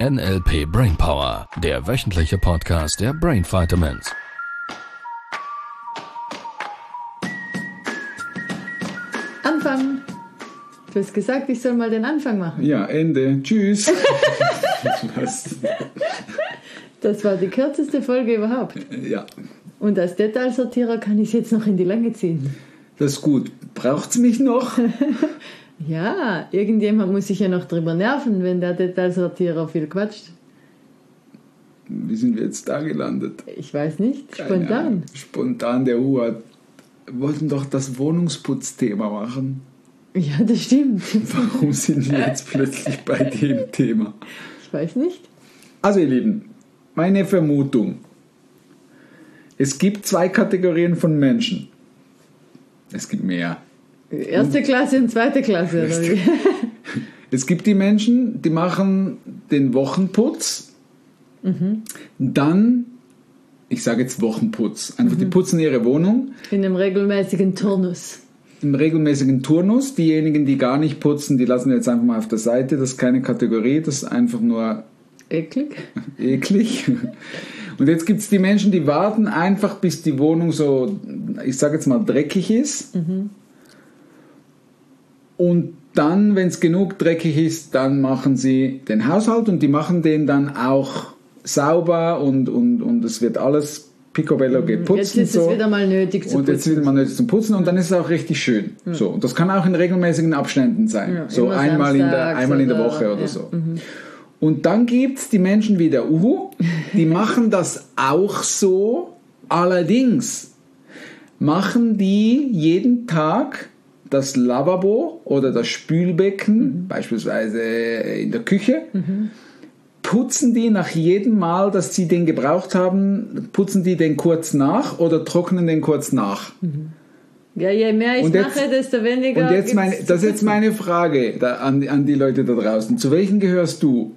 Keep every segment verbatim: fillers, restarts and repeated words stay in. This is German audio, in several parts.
N L P Brainpower, der wöchentliche Podcast der Brain Vitamins. Anfang. Du hast gesagt, ich soll mal den Anfang machen. Ja, Ende. Tschüss. Das war die kürzeste Folge überhaupt. Ja. Und als Detailsortierer kann ich es jetzt noch in die Länge ziehen. Das ist gut. Braucht's mich noch? Ja, irgendjemand muss sich ja noch drüber nerven, wenn der Detailsortierer viel quatscht. Wie sind wir jetzt da gelandet? Ich weiß nicht, Keine spontan. Ahnung. Spontan, der Hua. Wir wollten doch das Wohnungsputzthema machen. Ja, das stimmt. Warum sind wir jetzt plötzlich bei dem Thema? Ich weiß nicht. Also ihr Lieben, meine Vermutung. Es gibt zwei Kategorien von Menschen. Es gibt mehr. Erste Klasse und zweite Klasse, oder wie? Es gibt die Menschen, die machen den Wochenputz. Mhm. Dann, ich sage jetzt Wochenputz, einfach mhm. die putzen ihre Wohnung. In einem regelmäßigen Turnus. Im regelmäßigen Turnus. Diejenigen, die gar nicht putzen, die lassen wir jetzt einfach mal auf der Seite. Das ist keine Kategorie, das ist einfach nur eklig. eklig. Und jetzt gibt es die Menschen, die warten einfach, bis die Wohnung so, ich sage jetzt mal, dreckig ist. Mhm. Und dann, wenn es genug dreckig ist, dann machen sie den Haushalt und die machen den dann auch sauber und, und, und es wird alles picobello geputzt. Jetzt ist es wieder mal nötig zu putzen. Und jetzt wird mal nötig zum Putzen und dann ist es auch richtig schön. Ja. So, und das kann auch in regelmäßigen Abständen sein. Ja, so einmal in, der, einmal in der Woche oder ja. so. Mhm. Und dann gibt es die Menschen wie der Uhu, die machen das auch so. Allerdings machen die jeden Tag das Lavabo oder das Spülbecken, mhm. beispielsweise in der Küche, mhm. putzen die nach jedem Mal, dass sie den gebraucht haben, putzen die den kurz nach oder trocknen den kurz nach. Mhm. Ja, je mehr ich jetzt, mache, desto weniger. Und jetzt meine, das ist jetzt meine Frage da, an, an die Leute da draußen. Zu welchen gehörst du?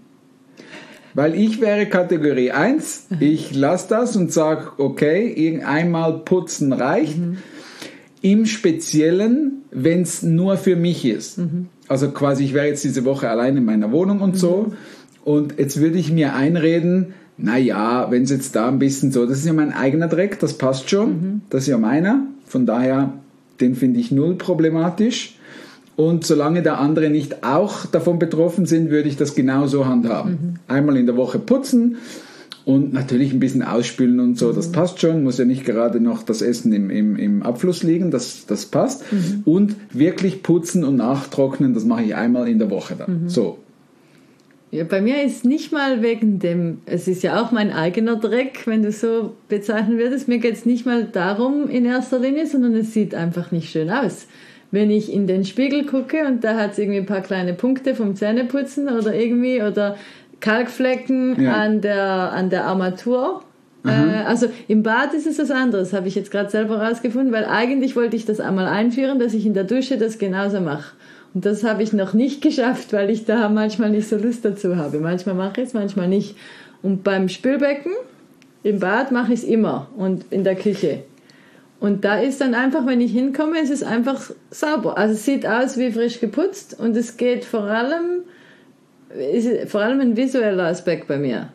Weil ich wäre Kategorie eins, ich lasse das und sage, okay, einmal putzen reicht. Mhm. Im Speziellen, wenn es nur für mich ist. Mhm. Also quasi, ich wäre jetzt diese Woche allein in meiner Wohnung und mhm. so. Und jetzt würde ich mir einreden, naja, wenn es jetzt da ein bisschen so, das ist ja mein eigener Dreck, das passt schon. Mhm. Das ist ja meiner. Von daher, den finde ich null problematisch. Und solange der andere nicht auch davon betroffen sind, würde ich das genauso handhaben. Mhm. Einmal in der Woche putzen. Und natürlich ein bisschen ausspülen und so, das passt schon. Muss ja nicht gerade noch das Essen im, im, im Abfluss liegen, das, das passt. Mhm. Und wirklich putzen und nachtrocknen, das mache ich einmal in der Woche dann. Mhm. So. Ja, bei mir ist nicht mal wegen dem, es ist ja auch mein eigener Dreck, wenn du so bezeichnen würdest. Mir geht es nicht mal darum in erster Linie, sondern es sieht einfach nicht schön aus. Wenn ich in den Spiegel gucke und da hat es irgendwie ein paar kleine Punkte vom Zähneputzen oder irgendwie, oder Kalkflecken ja. an der an der Armatur. Äh, also im Bad ist es was anderes, habe ich jetzt gerade selber rausgefunden, weil eigentlich wollte ich das einmal einführen, dass ich in der Dusche das genauso mache. Und das habe ich noch nicht geschafft, weil ich da manchmal nicht so Lust dazu habe. Manchmal mache ich es, manchmal nicht. Und beim Spülbecken, im Bad mache ich es immer und in der Küche. Und da ist dann einfach, wenn ich hinkomme, ist es einfach sauber. Also es sieht aus wie frisch geputzt und es geht vor allem... ist vor allem ein visueller Aspekt bei mir.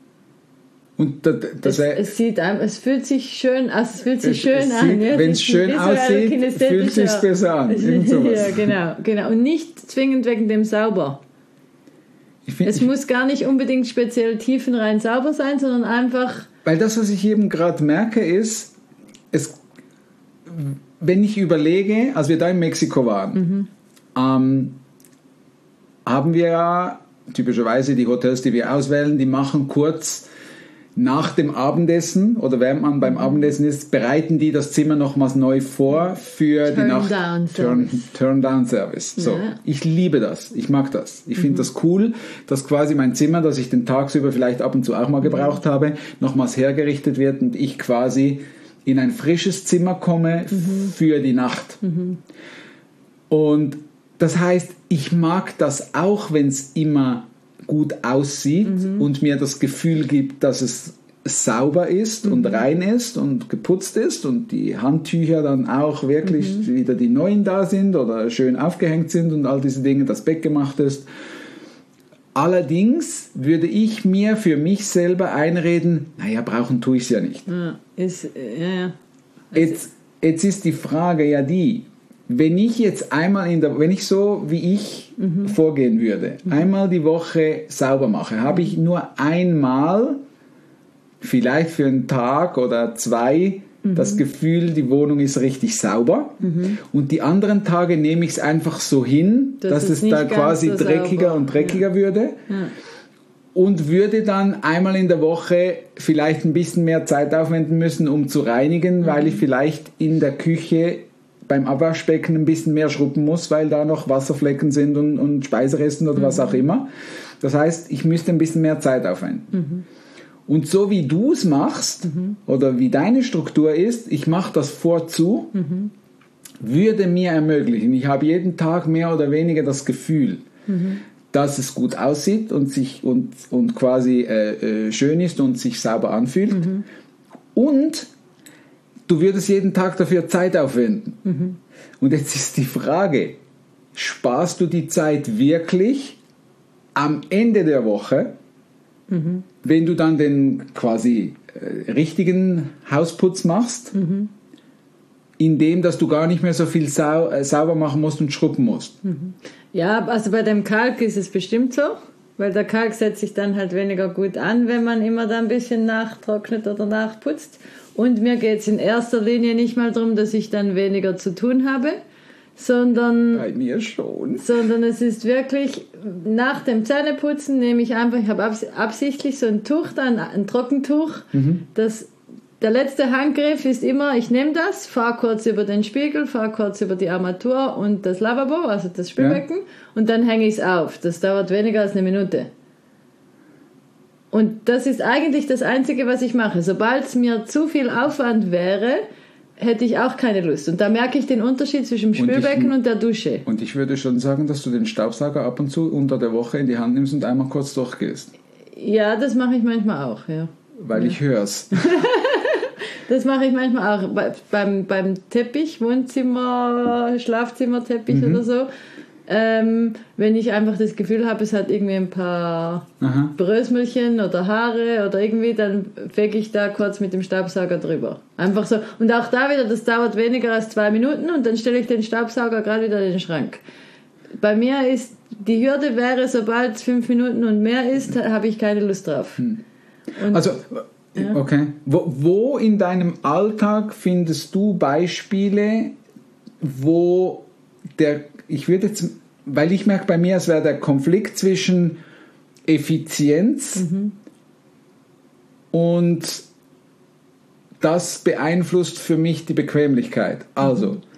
Und das, das es, es, sieht, es fühlt sich schön, also es fühlt sich schön an. Ja? Wenn es schön aussieht, fühlt es sich besser an. Ja, genau, genau. Und nicht zwingend wegen dem sauber. Ich find, es ich, muss gar nicht unbedingt speziell tiefenrein sauber sein, sondern einfach... Weil das, was ich eben gerade merke, ist, es, wenn ich überlege, als wir da in Mexiko waren, mhm. ähm, haben wir ja typischerweise die Hotels, die wir auswählen, die machen kurz nach dem Abendessen oder während man beim Abendessen ist, bereiten die das Zimmer nochmals neu vor für Turn die Nacht. Down Turn, Turn Down Service. So, ja. Ich liebe das. Ich mag das. Ich finde mhm. das cool, dass quasi mein Zimmer, das ich den tagsüber vielleicht ab und zu auch mal gebraucht mhm. habe, nochmals hergerichtet wird und ich quasi in ein frisches Zimmer komme mhm. für die Nacht. Mhm. Und das heißt, ich mag das auch, wenn es immer gut aussieht mhm. und mir das Gefühl gibt, dass es sauber ist mhm. und rein ist und geputzt ist und die Handtücher dann auch wirklich mhm. wieder die neuen da sind oder schön aufgehängt sind und all diese Dinge, das Bett gemacht ist. Allerdings würde ich mir für mich selber einreden, naja, brauchen tue ich es ja nicht. Ja, ist, ja, ja. Jetzt, jetzt ist die Frage ja die, wenn ich jetzt einmal in der, wenn ich so wie ich mhm. vorgehen würde, mhm. einmal die Woche sauber mache, habe ich nur einmal, vielleicht für einen Tag oder zwei, mhm. das Gefühl, die Wohnung ist richtig sauber. Mhm. Und die anderen Tage nehme ich es einfach so hin, das dass es da quasi so dreckiger sauber. und dreckiger ja. würde. Ja. Und würde dann einmal in der Woche vielleicht ein bisschen mehr Zeit aufwenden müssen, um zu reinigen, mhm. weil ich vielleicht in der Küche beim Abwaschbecken ein bisschen mehr schrubben muss, weil da noch Wasserflecken sind und, und Speiseresten oder mhm. was auch immer. Das heißt, ich müsste ein bisschen mehr Zeit aufwenden. Mhm. Und so wie du es machst, mhm. oder wie deine Struktur ist, ich mache das vorzu, mhm. würde mir ermöglichen, ich habe jeden Tag mehr oder weniger das Gefühl, mhm. dass es gut aussieht und, sich, und, und quasi äh, äh, schön ist und sich sauber anfühlt. Mhm. Und du würdest jeden Tag dafür Zeit aufwenden. Mhm. Und jetzt ist die Frage, sparst du die Zeit wirklich am Ende der Woche, mhm. wenn du dann den quasi äh, richtigen Hausputz machst, mhm. indem dass du gar nicht mehr so viel sau- äh, sauber machen musst und schrubben musst? Mhm. Ja, also bei dem Kalk ist es bestimmt so, weil der Kalk setzt sich dann halt weniger gut an, wenn man immer da ein bisschen nachtrocknet oder nachputzt. Und mir geht es in erster Linie nicht mal darum, dass ich dann weniger zu tun habe, sondern... Bei mir schon. Sondern es ist wirklich, nach dem Zähneputzen nehme ich einfach, ich habe abs- absichtlich so ein Tuch, dann ein Trockentuch, mhm. das... Der letzte Handgriff ist immer, ich nehme das, fahre kurz über den Spiegel, fahre kurz über die Armatur und das Lavabo, also das Spülbecken, ja. und dann hänge ich es auf. Das dauert weniger als eine Minute. Und das ist eigentlich das Einzige, was ich mache. Sobald es mir zu viel Aufwand wäre, hätte ich auch keine Lust. Und da merke ich den Unterschied zwischen dem Spülbecken und, ich, und der Dusche. Und ich würde schon sagen, dass du den Staubsauger ab und zu unter der Woche in die Hand nimmst und einmal kurz durchgehst. Ja, das mache ich manchmal auch, ja. Weil ja. ich hör's. Das mache ich manchmal auch. Bei, beim, beim Teppich, Wohnzimmer, Schlafzimmerteppich mhm. oder so. Ähm, wenn ich einfach das Gefühl habe, es hat irgendwie ein paar Aha. Brösmelchen oder Haare oder irgendwie, dann fege ich da kurz mit dem Staubsauger drüber. Einfach so. Und auch da wieder, das dauert weniger als zwei Minuten und dann stelle ich den Staubsauger gerade wieder in den Schrank. Bei mir ist, die Hürde wäre, sobald es fünf Minuten und mehr ist, habe ich keine Lust drauf. Hm. Also, ja. okay. Wo, wo in deinem Alltag findest du Beispiele, wo der, ich würde jetzt, weil ich merke bei mir, es wäre der Konflikt zwischen Effizienz mhm. und das beeinflusst für mich die Bequemlichkeit. Also, mhm.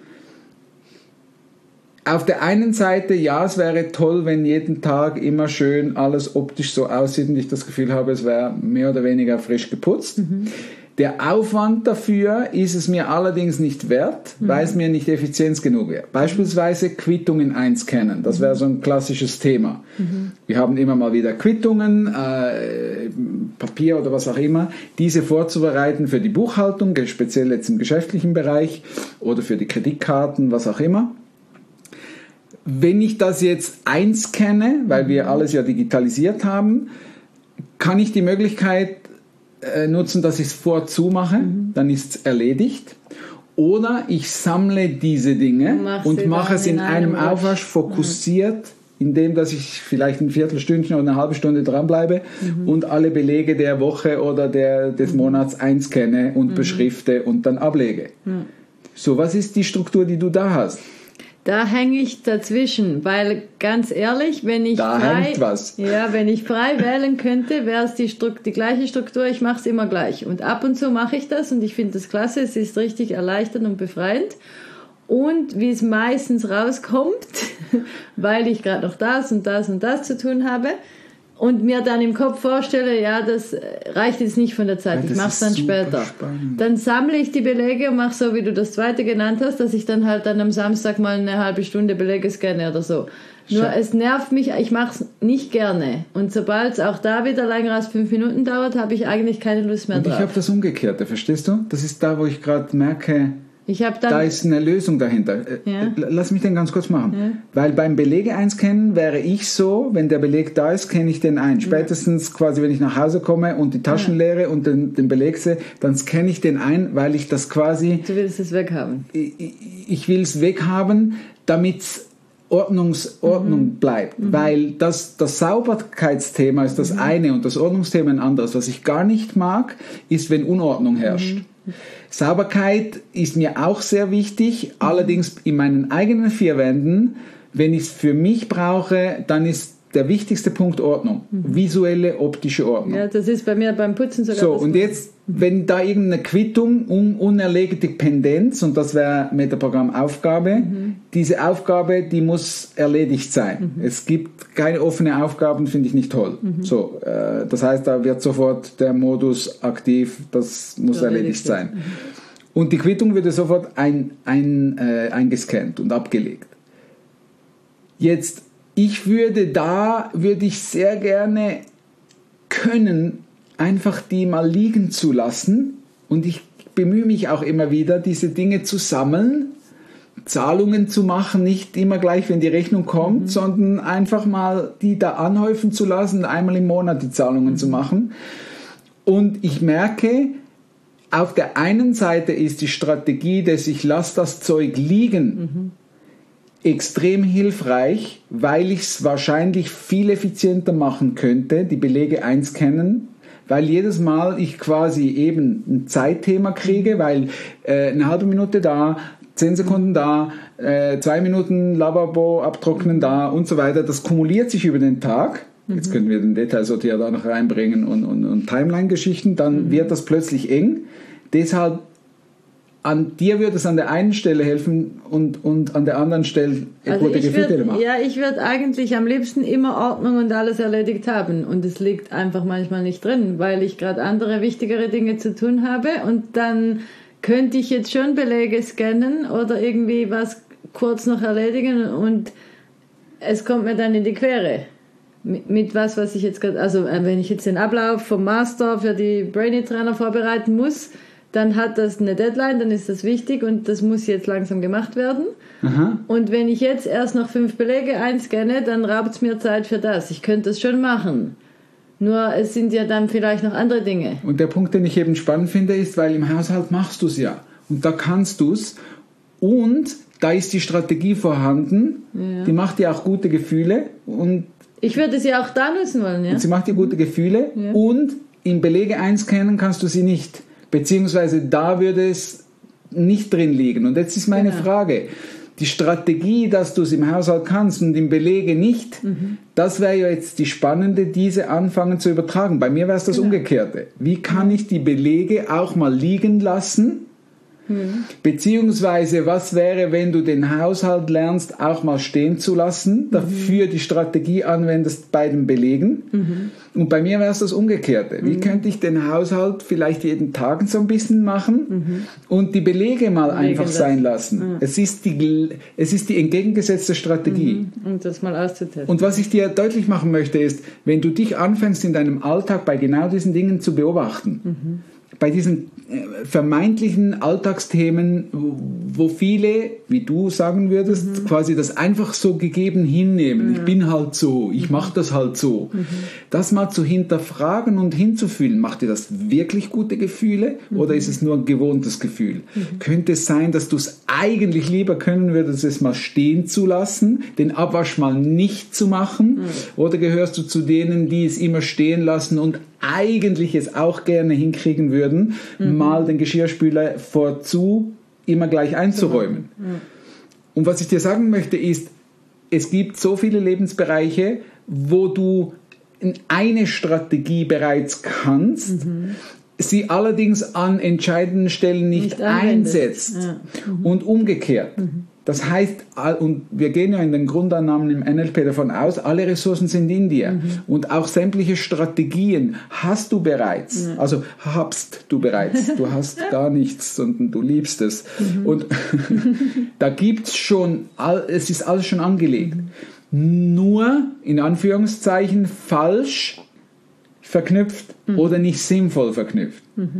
auf der einen Seite, ja, es wäre toll, wenn jeden Tag immer schön alles optisch so aussieht und ich das Gefühl habe, es wäre mehr oder weniger frisch geputzt. Mhm. Der Aufwand dafür ist es mir allerdings nicht wert, mhm. weil es mir nicht effizient genug wäre. Beispielsweise Quittungen einscannen, das wäre so ein klassisches Thema. Mhm. Wir haben immer mal wieder Quittungen, äh, Papier oder was auch immer, diese vorzubereiten für die Buchhaltung, speziell jetzt im geschäftlichen Bereich oder für die Kreditkarten, was auch immer. Wenn ich das jetzt einscanne, weil wir alles ja digitalisiert haben, kann ich die Möglichkeit äh, nutzen, dass ich es vorzu mache, mhm. dann ist es erledigt. Oder ich sammle diese Dinge Mach und mache es in, in einem Aufwasch fokussiert, mhm. indem dass ich vielleicht ein Viertelstündchen oder eine halbe Stunde dranbleibe mhm. und alle Belege der Woche oder der, des Monats einscanne und mhm. beschrifte und dann ablege. Mhm. So, was ist die Struktur, die du da hast? Da hänge ich dazwischen, weil ganz ehrlich, wenn ich da frei, hängt was. Ja, wenn ich frei wählen könnte, wäre es die, Stru- die gleiche Struktur. Ich mache es immer gleich und ab und zu mache ich das und ich finde das klasse. Es ist richtig erleichternd und befreiend. Und wie es meistens rauskommt, weil ich gerade noch das und das und das zu tun habe und mir dann im Kopf vorstelle, ja, das reicht jetzt nicht von der Zeit, ja, ich mache es dann später. Spannend. Dann sammle ich die Belege und mache so, wie du das zweite genannt hast, dass ich dann halt dann am Samstag mal eine halbe Stunde Belege scanne oder so. Nur Schau. Es nervt mich, ich mache es nicht gerne. Und sobald es auch da wieder länger als fünf Minuten dauert, habe ich eigentlich keine Lust mehr und drauf. Ich habe das Umgekehrte, verstehst du? Das ist da, wo ich gerade merke, Ich habe dann... Da ist eine Lösung dahinter. Ja. Lass mich den ganz kurz machen. Ja. Weil beim Belege einscannen wäre ich so, wenn der Beleg da ist, kenne ich den ein. Spätestens quasi, wenn ich nach Hause komme und die Taschen Ja. leere und den, den Beleg sehe, dann scanne ich den ein, weil ich das quasi... Du willst es weghaben. Ich, ich will es weghaben, damit es Ordnungs, Ordnung mhm. bleibt. Mhm. Weil das, das Sauberkeitsthema ist das mhm. eine und das Ordnungsthema ein anderes. Was ich gar nicht mag, ist, wenn Unordnung herrscht. Mhm. Sauberkeit ist mir auch sehr wichtig, mhm. allerdings in meinen eigenen vier Wänden. Wenn ich es für mich brauche, dann ist der wichtigste Punkt Ordnung. Mhm. Visuelle, optische Ordnung. Ja, das ist bei mir beim Putzen sogar. So, und jetzt, wenn da irgendeine Quittung, un, unerlegte Pendenz, und das wäre Metaprogramm-Aufgabe, mhm. diese Aufgabe, die muss erledigt sein. Mhm. Es gibt keine offene Aufgaben, finde ich nicht toll. Mhm. So, äh, das heißt, da wird sofort der Modus aktiv, das muss ja, erledigt sein. Mhm. Und die Quittung würde sofort ein, ein, äh, eingescannt und abgelegt. Jetzt, ich würde da, würde ich sehr gerne können, einfach die mal liegen zu lassen, und ich bemühe mich auch immer wieder, diese Dinge zu sammeln, Zahlungen zu machen, nicht immer gleich, wenn die Rechnung kommt, mhm. sondern einfach mal die da anhäufen zu lassen, einmal im Monat die Zahlungen mhm. zu machen. Und ich merke, auf der einen Seite ist die Strategie, dass ich lasse das Zeug liegen, mhm. extrem hilfreich, weil ich es wahrscheinlich viel effizienter machen könnte, die Belege einscannen, weil jedes Mal ich quasi eben ein Zeitthema kriege, weil äh, eine halbe Minute da, zehn Sekunden da, äh, zwei Minuten Lavabo abtrocknen da und so weiter. Das kumuliert sich über den Tag. Jetzt können wir den Detailsortier da noch reinbringen und, und, und Timeline-Geschichten. Dann mhm. wird das plötzlich eng. Deshalb an dir würde es an der einen Stelle helfen und, und an der anderen Stelle also gute Gefühle machen. Ja, ich würde eigentlich am liebsten immer Ordnung und alles erledigt haben. Und es liegt einfach manchmal nicht drin, weil ich gerade andere wichtigere Dinge zu tun habe. Und dann könnte ich jetzt schon Belege scannen oder irgendwie was kurz noch erledigen. Und es kommt mir dann in die Quere. Mit, mit was, was ich jetzt gerade... Also wenn ich jetzt den Ablauf vom Master für die Brainy Trainer vorbereiten muss, dann hat das eine Deadline, dann ist das wichtig und das muss jetzt langsam gemacht werden. Aha. Und wenn ich jetzt erst noch fünf Belege einscanne, dann raubt es mir Zeit für das. Ich könnte das schon machen. Nur es sind ja dann vielleicht noch andere Dinge. Und der Punkt, den ich eben spannend finde, ist, weil im Haushalt machst du es ja. Und da kannst du es. Und da ist die Strategie vorhanden. Ja. Die macht dir auch gute Gefühle. Und ich würde sie auch da nutzen wollen. Ja? Und sie macht dir gute Gefühle. Ja. Und im Belege einscannen kannst du sie nicht. Beziehungsweise da würde es nicht drin liegen. Und jetzt ist meine genau. Frage, die Strategie, dass du es im Haushalt kannst und im Belege nicht, mhm. das wäre ja jetzt die spannende, diese anfangen zu übertragen. Bei mir wäre es das genau. Umgekehrte. Wie kann ich die Belege auch mal liegen lassen? Mhm. Beziehungsweise, was wäre, wenn du den Haushalt lernst, auch mal stehen zu lassen, dafür mhm. die Strategie anwendest bei den Belegen? Mhm. Und bei mir wäre es das Umgekehrte. Wie mhm. könnte ich den Haushalt vielleicht jeden Tag so ein bisschen machen mhm. und die Belege mal Belegen einfach sein lassen? Ja. Es ist die, es ist die entgegengesetzte Strategie. Mhm. Um das mal auszutesten. Und was ich dir deutlich machen möchte, ist, wenn du dich anfängst, in deinem Alltag bei genau diesen Dingen zu beobachten, mhm. bei diesen vermeintlichen Alltagsthemen, wo viele, wie du sagen würdest, mhm. quasi das einfach so gegeben hinnehmen. Ja. Ich bin halt so, ich mhm. mache das halt so. Mhm. Das mal zu hinterfragen und hinzufühlen, macht dir das wirklich gute Gefühle mhm. oder ist es nur ein gewohntes Gefühl? Mhm. Könnte es sein, dass du es eigentlich lieber können würdest, es mal stehen zu lassen, den Abwasch mal nicht zu machen? Mhm. Oder gehörst du zu denen, die es immer stehen lassen und eigentlich es auch gerne hinkriegen würden, mhm. mal den Geschirrspüler vorzu immer gleich einzuräumen. Mhm. Und was ich dir sagen möchte ist, es gibt so viele Lebensbereiche, wo du eine Strategie bereits kannst, mhm. sie allerdings an entscheidenden Stellen nicht, nicht einsetzt. Ja. Mhm. Und umgekehrt. Mhm. Das heißt, und wir gehen ja in den Grundannahmen im N L P davon aus, alle Ressourcen sind in dir. Mhm. Und auch sämtliche Strategien hast du bereits. Mhm. Also habst du bereits. Du hast gar nichts, sondern du liebst es. Mhm. Und da gibt es schon, es ist alles schon angelegt. Mhm. Nur, in Anführungszeichen, falsch verknüpft mhm. oder nicht sinnvoll verknüpft. Mhm.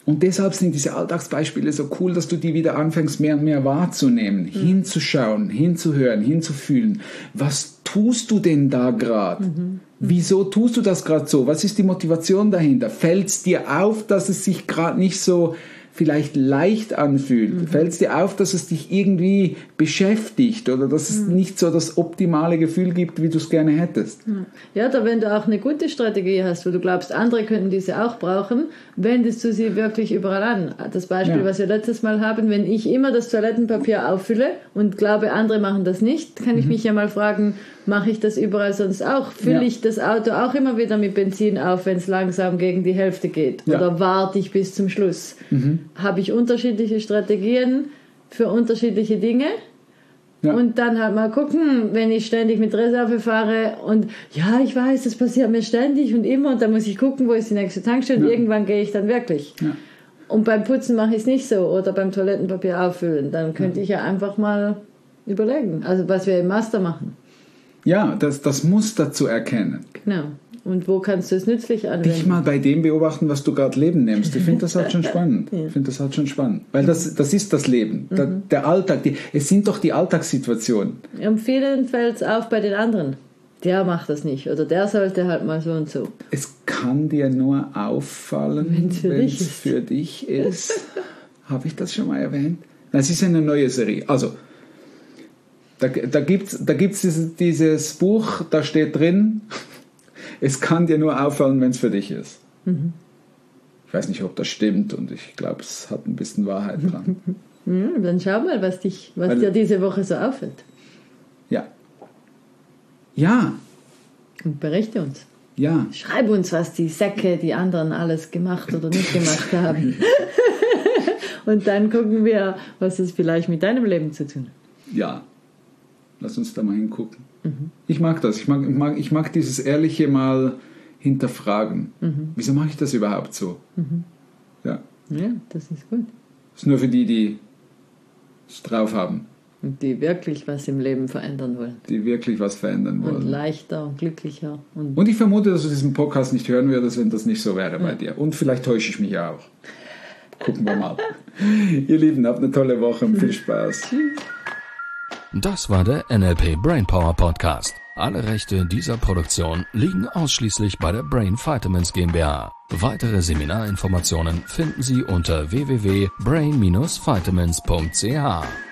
Und deshalb sind diese Alltagsbeispiele so cool, dass du die wieder anfängst, mehr und mehr wahrzunehmen, mhm. hinzuschauen, hinzuhören, hinzufühlen. Was tust du denn da gerade? Mhm. Wieso tust du das gerade so? Was ist die Motivation dahinter? Fällt es dir auf, dass es sich gerade nicht so vielleicht leicht anfühlt? Mhm. Fällt es dir auf, dass es dich irgendwie beschäftigt oder dass es mhm. nicht so das optimale Gefühl gibt, wie du es gerne hättest? Ja, da wenn du auch eine gute Strategie hast, wo du glaubst, andere könnten diese auch brauchen, wendest du sie wirklich überall an. Das Beispiel, ja. was wir letztes Mal haben, wenn ich immer das Toilettenpapier auffülle und glaube, andere machen das nicht, kann mhm. ich mich ja mal fragen, mache ich das überall sonst auch? Fülle ja. ich das Auto auch immer wieder mit Benzin auf, wenn es langsam gegen die Hälfte geht? Ja. Oder warte ich bis zum Schluss? Mhm. Habe ich unterschiedliche Strategien für unterschiedliche Dinge? Ja. Und dann halt mal gucken, wenn ich ständig mit Reserve fahre und ja, ich weiß, das passiert mir ständig und immer und dann muss ich gucken, wo ist die nächste Tankstelle und ja. irgendwann gehe ich dann wirklich. Ja. Und beim Putzen mache ich es nicht so oder beim Toilettenpapier auffüllen. Dann könnte ja. ich ja einfach mal überlegen, also was wir im Master machen. Ja, das, das Muster zu erkennen. Genau. Und wo kannst du es nützlich anwenden? Dich mal bei dem beobachten, was du gerade Leben nimmst. Ich finde das halt schon spannend. ja. Ich finde das halt schon spannend. Weil das, das ist das Leben. Mhm. Der, der Alltag. Die, es sind doch die Alltagssituationen. Und vielen fällt es auf bei den anderen. Der macht das nicht. Oder der sollte halt mal so und so. Es kann dir nur auffallen, wenn es für, für dich ist. Habe ich das schon mal erwähnt? Das ist eine neue Serie. Also, Da, da gibt es da gibt's dieses, dieses Buch, da steht drin, es kann dir nur auffallen, wenn es für dich ist. Mhm. Ich weiß nicht, ob das stimmt und ich glaube, es hat ein bisschen Wahrheit dran. Ja, dann schau mal, was, dich, was Weil, dir diese Woche so auffällt. Ja. Ja. Und berichte uns. Ja. Schreib uns, was die Säcke, die anderen alles gemacht oder nicht gemacht haben. Und dann gucken wir, was es vielleicht mit deinem Leben zu tun hat. Ja. Lass uns da mal hingucken. Mhm. Ich mag das. Ich mag, ich, mag, ich mag dieses ehrliche Mal hinterfragen. Mhm. Wieso mache ich das überhaupt so? Mhm. Ja. Ja, das ist gut. Das ist nur für die, die es drauf haben. Und die wirklich was im Leben verändern wollen. Die wirklich was verändern wollen. Und leichter und glücklicher. Und, und ich vermute, dass du diesen Podcast nicht hören würdest, wenn das nicht so wäre ja. bei dir. Und vielleicht täusche ich mich ja auch. Gucken wir mal. Ihr Lieben, habt eine tolle Woche und viel Spaß. Tschüss. Das war der N L P Brainpower Podcast. Alle Rechte dieser Produktion liegen ausschließlich bei der Brain Vitamins GmbH. Weitere Seminarinformationen finden Sie unter w w w punkt brain dash vitamins punkt c h.